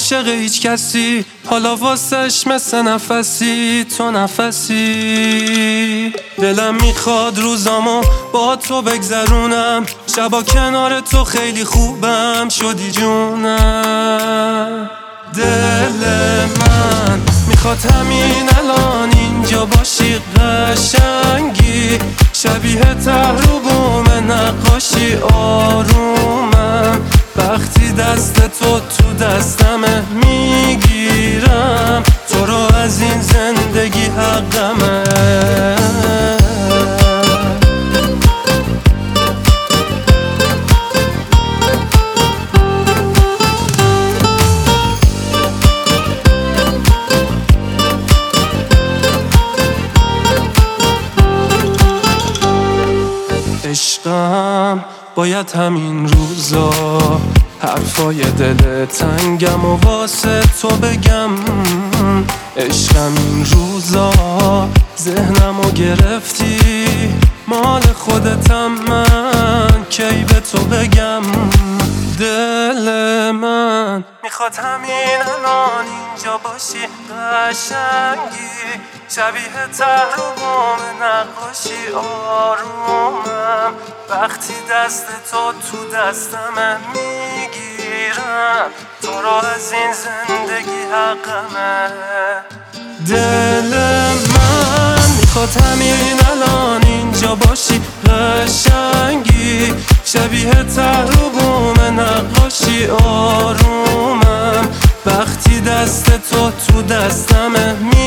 عاشق هیچ کسی، حالا واسش مثل نفسی تو نفسی. دلم میخواد روزامو با تو بگذرونم، شبا کنار تو خیلی خوبم شدی جونم. دل من میخواد همین الان اینجا باشی، قشنگی شبیه تهربوم نقاشی، آرومم وقتی دست تو دستمه، میگیرم تو رو از این زندگی حقمه. عشقم باید همین روزا حرفای دل تنگم و واسه تو بگم. عشقم این روزا ذهنمو گرفتی، مال خودتم من کی به تو بگم. دل من میخواد همین الان اینجا باشی، قشنگی شبیه تهربوم نقاشی، آرومم وقتی دست تو دستمه، میگیرم تو رو از این زندگی حقمه. دل من میخواد همین الان اینجا باشی، قشنگی شبیه تهربوم نقاشی، آرومم وقتی دست تو دستمه،